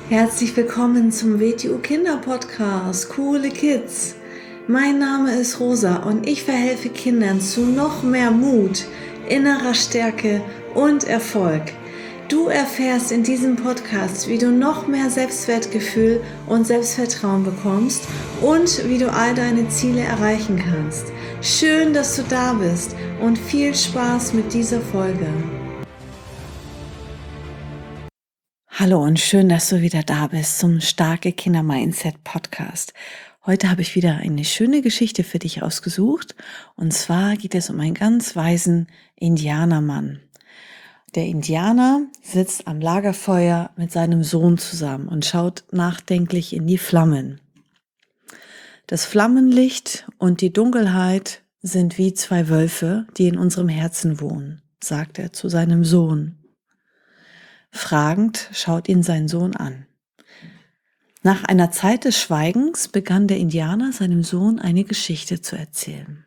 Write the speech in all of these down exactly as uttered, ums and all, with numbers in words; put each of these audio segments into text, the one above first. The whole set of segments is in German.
Herzlich willkommen zum W T U Kinder Podcast, Coole Kids. Mein Name ist Rosa und ich verhelfe Kindern zu noch mehr Mut, innerer Stärke und Erfolg. Du erfährst in diesem Podcast, wie du noch mehr Selbstwertgefühl und Selbstvertrauen bekommst und wie du all deine Ziele erreichen kannst. Schön, dass du da bist und viel Spaß mit dieser Folge. Hallo und schön, dass du wieder da bist zum Starke Kinder Mindset Podcast. Heute habe ich wieder eine schöne Geschichte für dich ausgesucht. Und zwar geht es um einen ganz weisen Indianermann. Der Indianer sitzt am Lagerfeuer mit seinem Sohn zusammen und schaut nachdenklich in die Flammen. Das Flammenlicht und die Dunkelheit sind wie zwei Wölfe, die in unserem Herzen wohnen, sagt er zu seinem Sohn. Fragend schaut ihn sein Sohn an. Nach einer Zeit des Schweigens begann der Indianer seinem Sohn eine Geschichte zu erzählen.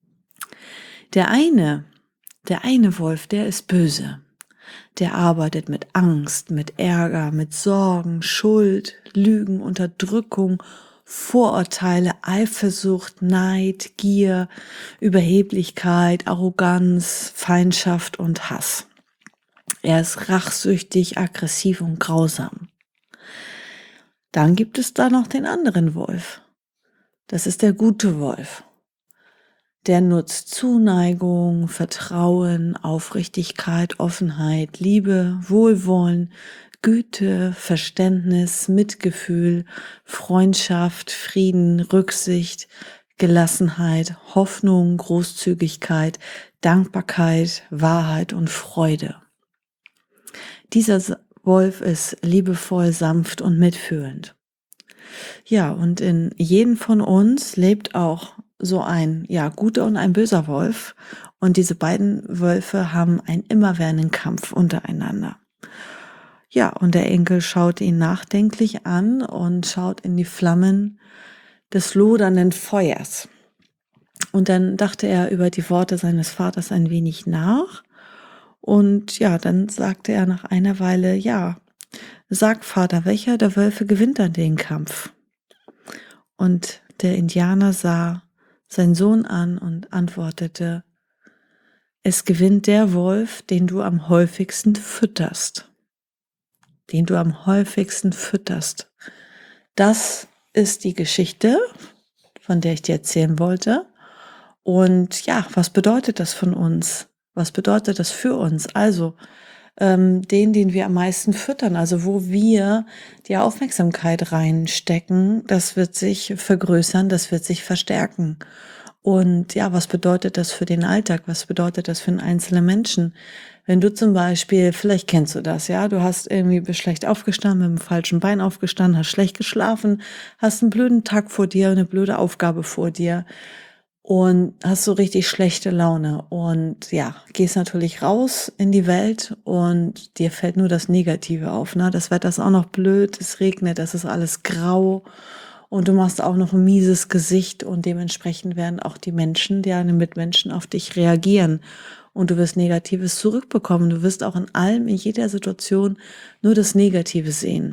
Der eine, der eine Wolf, der ist böse. Der arbeitet mit Angst, mit Ärger, mit Sorgen, Schuld, Lügen, Unterdrückung, Vorurteile, Eifersucht, Neid, Gier, Überheblichkeit, Arroganz, Feindschaft und Hass. Er ist rachsüchtig, aggressiv und grausam. Dann gibt es da noch den anderen Wolf. Das ist der gute Wolf. Der nutzt Zuneigung, Vertrauen, Aufrichtigkeit, Offenheit, Liebe, Wohlwollen, Güte, Verständnis, Mitgefühl, Freundschaft, Frieden, Rücksicht, Gelassenheit, Hoffnung, Großzügigkeit, Dankbarkeit, Wahrheit und Freude. Dieser Wolf ist liebevoll, sanft und mitfühlend. Ja, und in jedem von uns lebt auch so ein ja guter und ein böser Wolf. Und diese beiden Wölfe haben einen immerwährenden Kampf untereinander. Ja, und der Enkel schaut ihn nachdenklich an und schaut in die Flammen des lodernden Feuers. Und dann dachte er über die Worte seines Vaters ein wenig nach. Und ja, dann sagte er nach einer Weile, ja, sag Vater, welcher der Wölfe gewinnt dann den Kampf? Und der Indianer sah seinen Sohn an und antwortete, es gewinnt der Wolf, den du am häufigsten fütterst. Den du am häufigsten fütterst. Das ist die Geschichte, von der ich dir erzählen wollte. Und ja, was bedeutet das von uns? Was bedeutet das für uns? Also, ähm, den, den wir am meisten füttern, also wo wir die Aufmerksamkeit reinstecken, das wird sich vergrößern, das wird sich verstärken. Und ja, was bedeutet das für den Alltag? Was bedeutet das für einen einzelnen Menschen? Wenn du zum Beispiel, vielleicht kennst du das, ja, du hast irgendwie bist schlecht aufgestanden, mit dem falschen Bein aufgestanden, hast schlecht geschlafen, hast einen blöden Tag vor dir, eine blöde Aufgabe vor dir. Und hast so richtig schlechte Laune und ja, gehst natürlich raus in die Welt und dir fällt nur das Negative auf, ne? Das Wetter ist auch noch blöd, es regnet, es ist alles grau und du machst auch noch ein mieses Gesicht und dementsprechend werden auch die Menschen, deine Mitmenschen auf dich reagieren und du wirst Negatives zurückbekommen. Du wirst auch in allem, in jeder Situation nur das Negative sehen.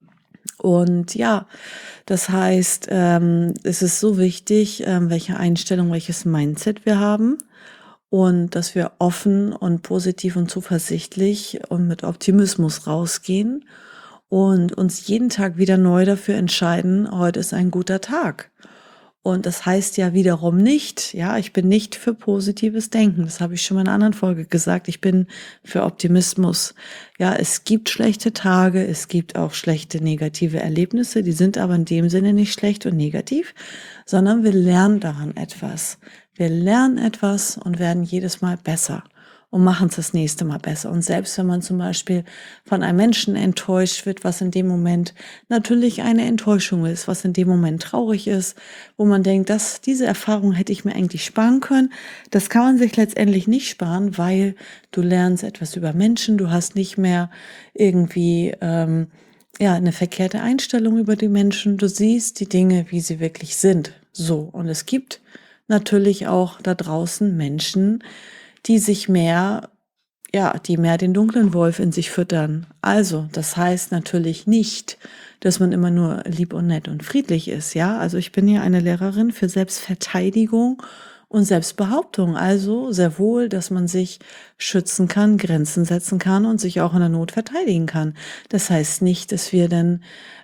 Und ja, das heißt, ähm, es ist so wichtig, ähm, welche Einstellung, welches Mindset wir haben und dass wir offen und positiv und zuversichtlich und mit Optimismus rausgehen und uns jeden Tag wieder neu dafür entscheiden, heute ist ein guter Tag. Und das heißt ja wiederum nicht, ja, ich bin nicht für positives Denken. Das habe ich schon mal in einer anderen Folge gesagt. Ich bin für Optimismus. Ja, es gibt schlechte Tage, es gibt auch schlechte negative Erlebnisse. Die sind aber in dem Sinne nicht schlecht und negativ, sondern wir lernen daran etwas. Wir lernen etwas und werden jedes Mal besser und machen es das nächste Mal besser. Und selbst wenn man zum Beispiel von einem Menschen enttäuscht wird, was in dem Moment natürlich eine Enttäuschung ist, was in dem Moment traurig ist, wo man denkt, dass diese Erfahrung hätte ich mir eigentlich sparen können, das kann man sich letztendlich nicht sparen, weil du lernst etwas über Menschen, du hast nicht mehr irgendwie ähm, ja eine verkehrte Einstellung über die Menschen, du siehst die Dinge, wie sie wirklich sind. So, und es gibt natürlich auch da draußen Menschen, die sich mehr ja, die mehr den dunklen Wolf in sich füttern. Also, das heißt natürlich nicht, dass man immer nur lieb und nett und friedlich ist, ja. Also ich bin ja eine Lehrerin für Selbstverteidigung und Selbstbehauptung. Also sehr wohl, dass man sich schützen kann, Grenzen setzen kann und sich auch in der Not verteidigen kann. Das heißt nicht, dass wir dann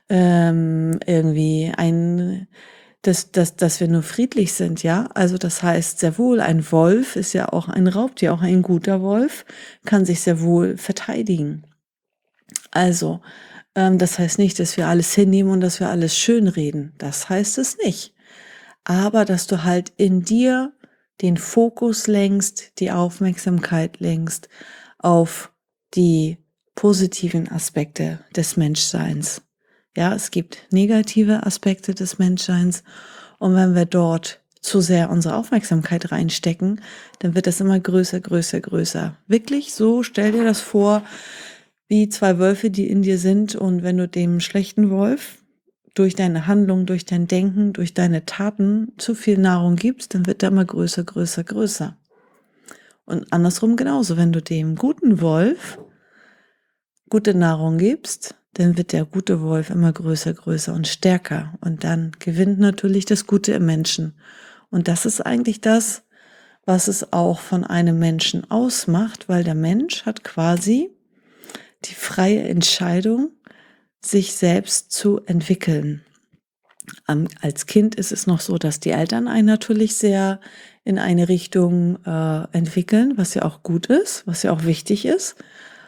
ähm, irgendwie ein dass, dass, dass wir nur friedlich sind, ja. Also das heißt sehr wohl, ein Wolf ist ja auch ein Raubtier, auch ein guter Wolf kann sich sehr wohl verteidigen. Also, ähm, das heißt nicht, dass wir alles hinnehmen und dass wir alles schönreden. Das heißt es nicht. Aber dass du halt in dir den Fokus lenkst, die Aufmerksamkeit lenkst auf die positiven Aspekte des Menschseins. Ja, es gibt negative Aspekte des Menschseins und wenn wir dort zu sehr unsere Aufmerksamkeit reinstecken, dann wird das immer größer, größer, größer. Wirklich so, stell dir das vor, wie zwei Wölfe, die in dir sind und wenn du dem schlechten Wolf durch deine Handlung, durch dein Denken, durch deine Taten zu viel Nahrung gibst, dann wird er immer größer, größer, größer. Und andersrum genauso, wenn du dem guten Wolf gute Nahrung gibst, dann wird der gute Wolf immer größer, größer und stärker. Und dann gewinnt natürlich das Gute im Menschen. Und das ist eigentlich das, was es auch von einem Menschen ausmacht, weil der Mensch hat quasi die freie Entscheidung, sich selbst zu entwickeln. Ähm, als Kind ist es noch so, dass die Eltern einen natürlich sehr in eine Richtung äh, entwickeln, was ja auch gut ist, was ja auch wichtig ist.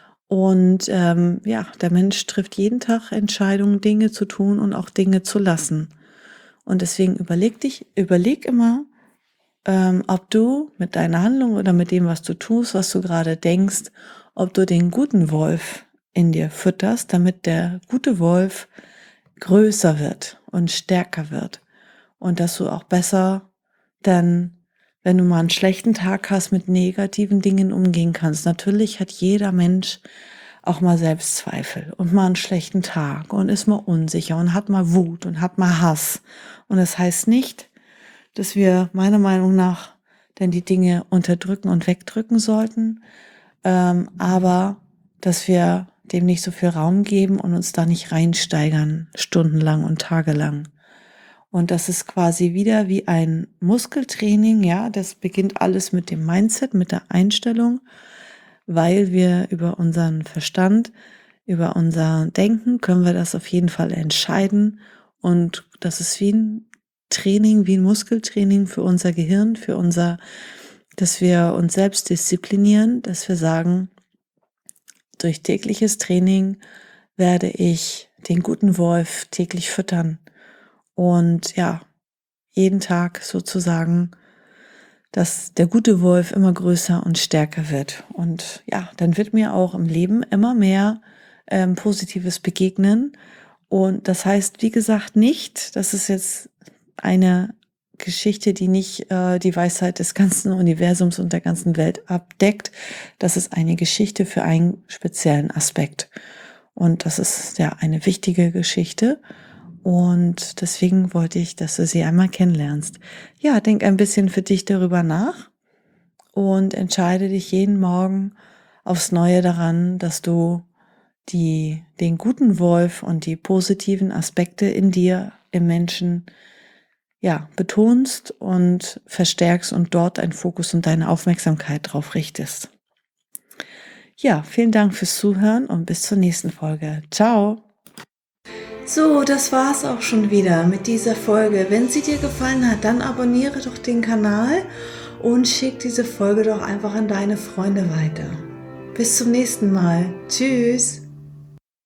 Und ähm, ja, der Mensch trifft jeden Tag Entscheidungen, Dinge zu tun und auch Dinge zu lassen. Und deswegen überleg dich, überleg immer, ähm, ob du mit deiner Handlung oder mit dem, was du tust, was du gerade denkst, ob du den guten Wolf in dir fütterst, damit der gute Wolf größer wird und stärker wird. Und dass du auch besser dann, wenn du mal einen schlechten Tag hast, mit negativen Dingen umgehen kannst. Natürlich hat jeder Mensch auch mal Selbstzweifel und mal einen schlechten Tag und ist mal unsicher und hat mal Wut und hat mal Hass. Und das heißt nicht, dass wir meiner Meinung nach denn die Dinge unterdrücken und wegdrücken sollten, ähm, aber dass wir dem nicht so viel Raum geben und uns da nicht reinsteigern, stundenlang und tagelang. Und das ist quasi wieder wie ein Muskeltraining, ja, das beginnt alles mit dem Mindset, mit der Einstellung, weil wir über unseren Verstand, über unser Denken können wir das auf jeden Fall entscheiden und das ist wie ein Training, wie ein Muskeltraining für unser Gehirn, für unser, dass wir uns selbst disziplinieren, dass wir sagen, durch tägliches Training werde ich den guten Wolf täglich füttern und ja, jeden Tag sozusagen, dass der gute Wolf immer größer und stärker wird. Und ja, dann wird mir auch im Leben immer mehr ähm, Positives begegnen. Und das heißt, wie gesagt, nicht, das ist jetzt eine Geschichte, die nicht äh, die Weisheit des ganzen Universums und der ganzen Welt abdeckt. Das ist eine Geschichte für einen speziellen Aspekt. Und das ist ja eine wichtige Geschichte. Und deswegen wollte ich, dass du sie einmal kennenlernst. Ja, denk ein bisschen für dich darüber nach und entscheide dich jeden Morgen aufs Neue daran, dass du die, den guten Wolf und die positiven Aspekte in dir, im Menschen, ja, betonst und verstärkst und dort deinen Fokus und deine Aufmerksamkeit drauf richtest. Ja, vielen Dank fürs Zuhören und bis zur nächsten Folge. Ciao! So, das war's auch schon wieder mit dieser Folge. Wenn sie dir gefallen hat, dann abonniere doch den Kanal und schick diese Folge doch einfach an deine Freunde weiter. Bis zum nächsten Mal. Tschüss!